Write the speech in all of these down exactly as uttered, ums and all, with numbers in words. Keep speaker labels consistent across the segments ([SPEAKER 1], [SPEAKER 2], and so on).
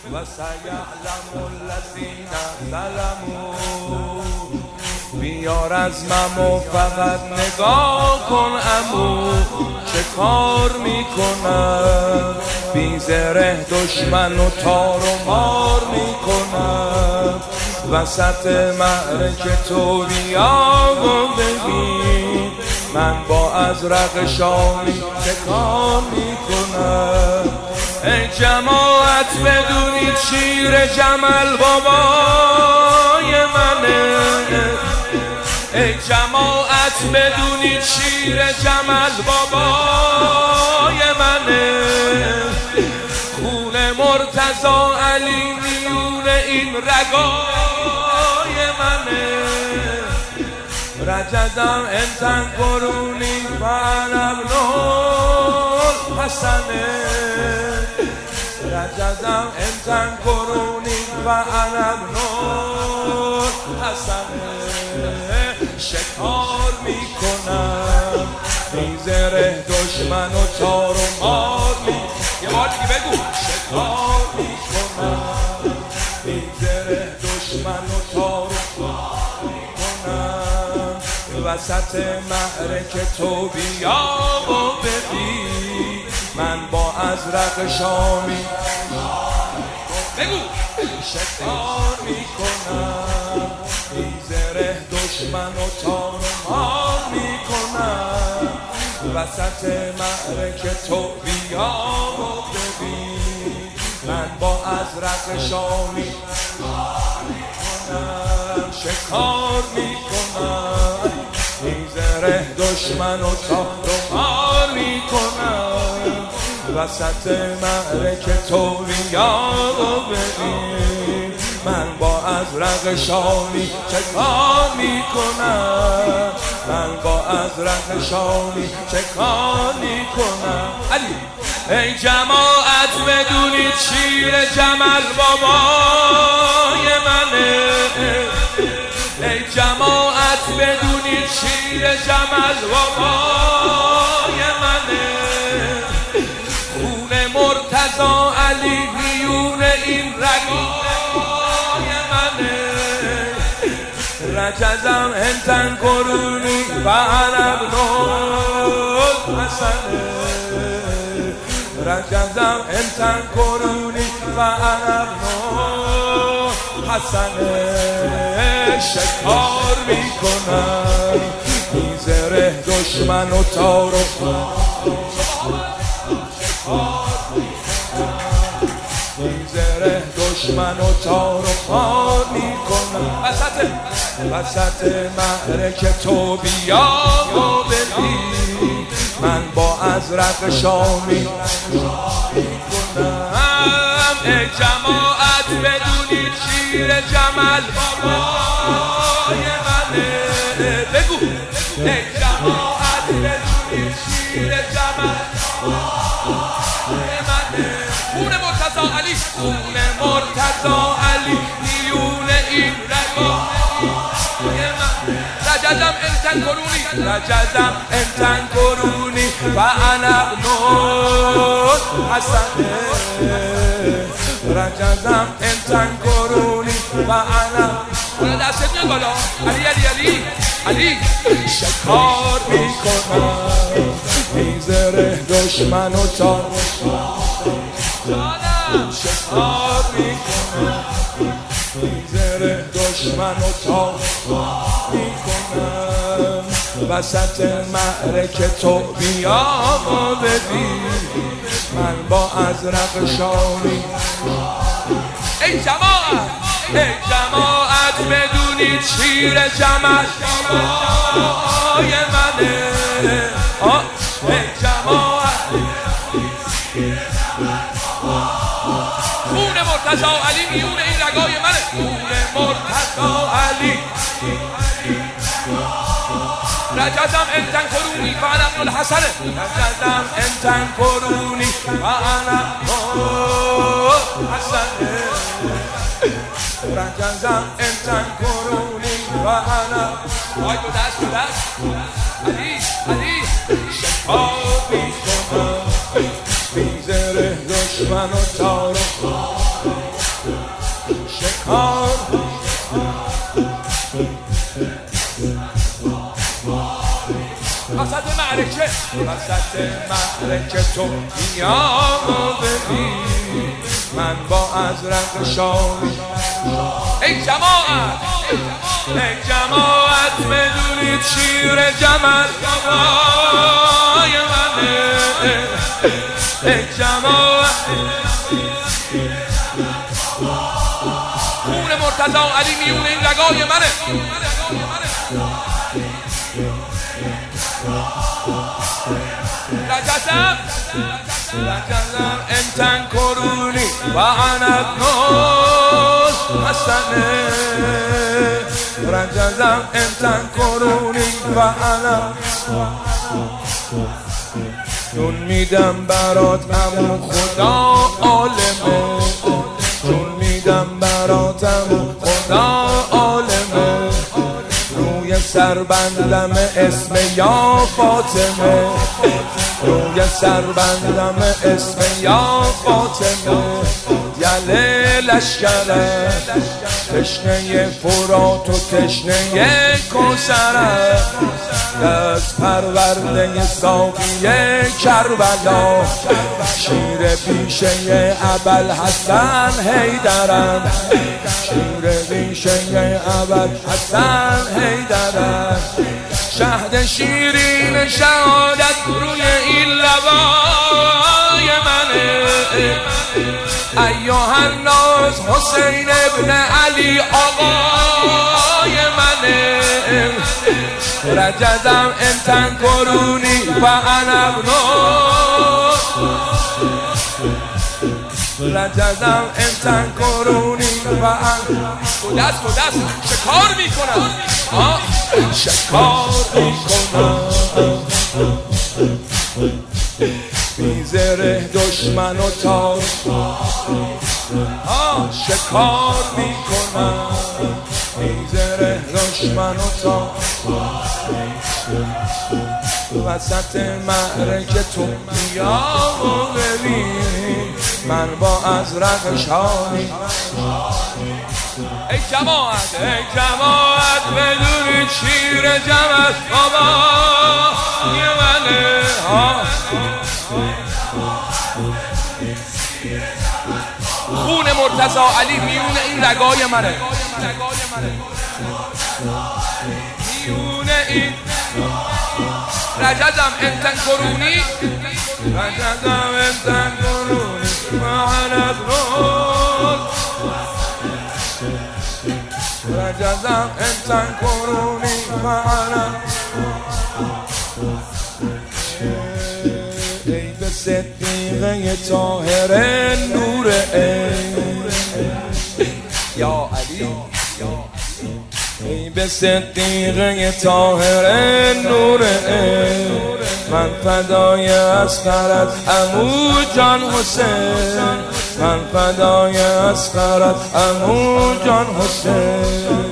[SPEAKER 1] و سیعلم الذین ظلموا. بیار از ممو فقط نگاه کن عمو چه کار میکنن، بی زره دشمن و تار و مار میکنن. وسط معرکه تو بیا و ببین من با ازرق شامی چه کار میکنم. ای جماعت بدونید شیر جمل بابای منه، ای جماعت بدونید شیر جمل بابای منه. خون مرتضی علی میون این رگای منه. رجزم انتن قرونی فانا ابن الحسنه، رجزم انتن قرونی فانا ابن الحسنه. شکار میکنم بی زره دشمن و تار و مار می. یه بار دیگه بگو. شکار میکنم بی زره دشمن و تار و مار میکنم. وسط معرکه تو بیا و ببین من با ازرق شامی بگو. شکار میکنم بی زره دشمن و تار و مار میکنم. وسط معرکه تو بیا و ببین من با ازرق شامی میکنم. شکار میکنم بی زره دشمن و تار و مار میکنم. وسط معرکه تو بیا و ببین من با ازرق شامی چه کار میکنم. من با ازرق شامی چه کار میکنم. علی ای جماعت بدونید شیر جمل بابای منه، ای جماعت بدونید شیر جمل بابای منه. خون مرتضی علی میون این رگای منه. رجزم انتن قرونی فانا ابن الحسنه، رجزم انتن قرونی فانا ابن الحسنه. شکار میکنم بی زره دشمن و تار و بی زره دشمن و تار و مار میکنم. وسط وسط معرکه تو بیا و ببین من با ازرق شامی میکنم. ای جماعت بدونید شیر جمل بابای منه. بگو. ای جماعت بدونید شیر جمل بابای منه. خون مرتضی علی، خون مرتضی علی میون این رگای منه. رجزم انتن قرونی، رجزم انتن قرونی فانا ابن الحسنه، رجزم انتن قرونی فانا. حالا دستت میاد بالا. علی علی علی علی. شکار میکنم بی زره دشمن و تار شکار میکنم بی زره دشمن و تار میکنم. وسط معرکه تو بیا و ببین من با ازرق شامی. ای جماعت ای جماعت بدونید شیر جمل بابای منه. ای جماعت خون مرتضی علی میون این رگای منه. خون مرتضی علی. رجزم انتن قرونی فانا ابن الحسنه، رجزم انتن قرونی فانا ابن الحسنه، رجزم انتن قرونی فانا. آی دو دست دو دست. علی علی. شکار میکنم بی زره دشمن و تار و وسط معرکه تو میام ببین من با ازرق شامی. ای جماعت ای جماعت بدونید شیر جمل بابای منه. ای جماعت خون مرتضی علی میونه این رگای منه. رجزم رجزم انتن کرونی و عنب نوز حسنه. رجزم انتن کرونی و عنب جون میدم برات امو خدا عالمه. جون میدم برات امو خدا عالمه. روی سر بندم اسم یا فاطمه. روی سر بندم اسم یا فاطمه. یله لشکره تشنه فرات و تشنه کوثره. دست پرورده ساقی کربلا. شیر پیشه ابوالحسن حیدرم. شیر پیشه ابوالحسن حیدرم. شهد شیرین شهادت روی این لبای منه. ایها الناس حسین ابن علی آقای منه. رجزم انتن کرونی و انا ابنو. رجزم انتن کرونی و انا تو دست تو دست شکار میکنم. آه شکار میکنم بیزره دشمن و تار. آه شکار میکنم بیزره دشمن و تار. وسط معرکه تو میام و ببین من با ازرق شامی. ای جماعت ای جماعت بدونید شیر جمل بابا یه منه. خون مرتضی علی میونه این رگای منه. میونه این رجزم انتن کرونی. رجزم انتن کرونی معنت روز. رجزم انتن کرونی معنت. ای به صدیقه طاهر نور عین یا علی. ای به صدیقه طاهر نور عین من فدای اصغرت عمو جان حسین. من فدای اصغرت عمو جان حسین.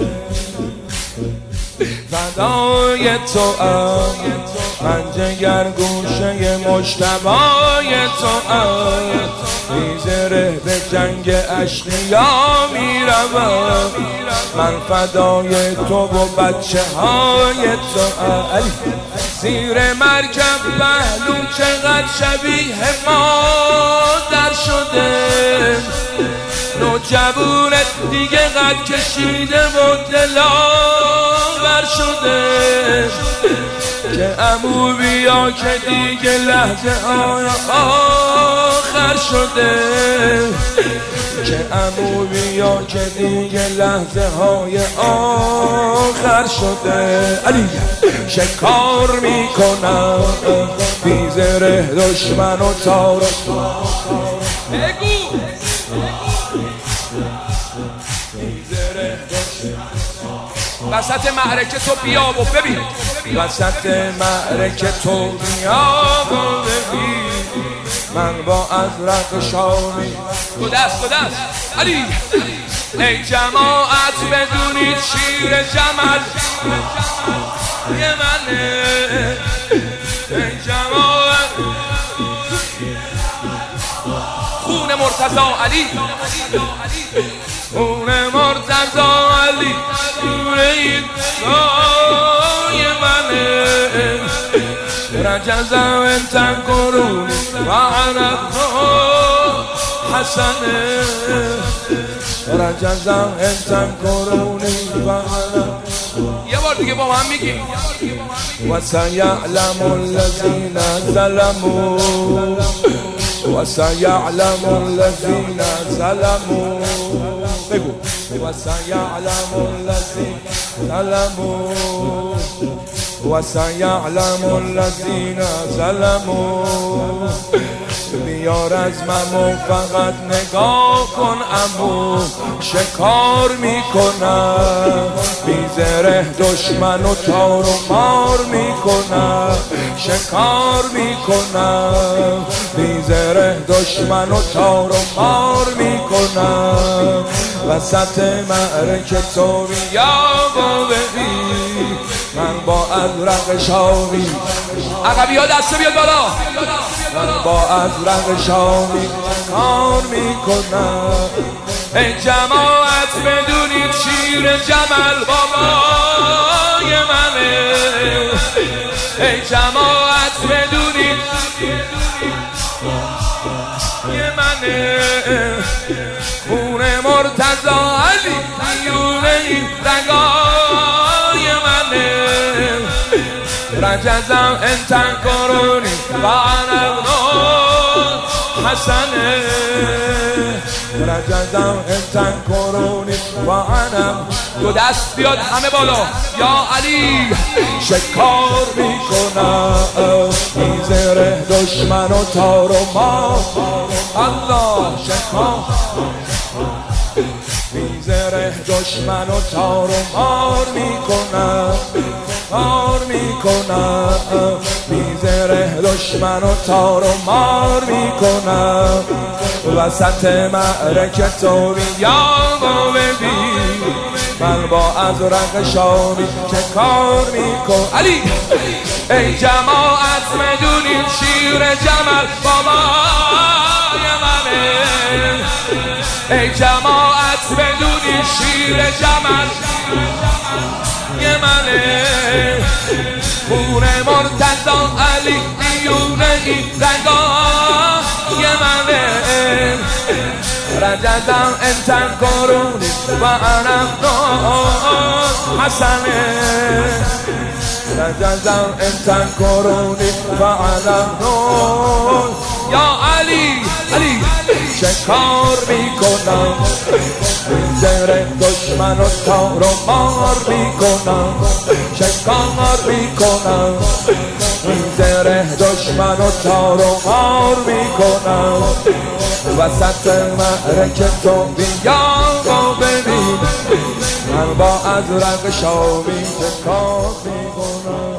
[SPEAKER 1] فدای تو ام من جگر گوشه مجتبای تو ام. بیزره به جنگ اشقیا میروم من فدای تو و بچه های تو ام. زیر مرکب پهلو چقدر شبیه مادر شده. نوجوونت دیگه قد کشیده و دلاور شده. که عمو بیا که دیگه لحظه های آخر شده. که عمو بیا که دیگه لحظه های آخر شده. علی شکار میکنم بیزره دشمن و تار. بگو وسط معرکه تو بیا و ببین. وسط معرکه تو بیا و ببین من با ازرق شامی. تو دست تو دست علی. ای جماعت بدونید شیر جمل یه منه. ای جماعت خون مرتضی علی. خون مرتضی علی نور این رای منه. رجزا انت قروني وعرفنا حسنه رجزا انت قروني وعرفنا. یه بار دیگه با من میگی و سیعلم الذین ظلموا و سیعلم الذین ظلموا بگو و سیعلم الذین ظلموا و سیعلم الذین ظلموا. بیار از ممو فقط نگاه کن امو شکار میکنم بیزره دشمن و تار و مار میکنم شکار میکنم بیزره دشمن و تار و مار میکنم وسط معرکه تو بیابا ببین من با ازرق شامی عقبی ها دسته بیاد بالا من با ازرق شامی کار میکنم. ای جماعت بدونید شیر جمل بابای منه ای جماعت بدونید یه منه خون مرتضی علی دیونه این رگای منه رجزم انت قرونی و عنبنا حسنه رجزم انت قرونی و عنب. دو دست بیاد همه بالا یا علی شکار میکنم میزره دشمن و تار و مار الله شکار میزره دشمن و تار و مار میکنم مار میکنم میزره دشمن و تار و مار میکنم وسط معرکه تو بیابا ببین من با ازرق شامی چه کار میکن. علی ای جماعت بدونید شیر جمل بابای منه ای جماعت بدونید شیر جمل یه منه خون مرتضی علی دیونه این رگای منه رجزم انت قرونی و عنبنا حسنه رجزم انت قرونی و عنبنا. یا علی علی شکار میکنم زره دشمن و تار و مار میکنم شکار میکنم زره دشمن و تار و مار میکنم وسط معرکه تو بیابا ببین من با ازرق شامی شکار میکنم.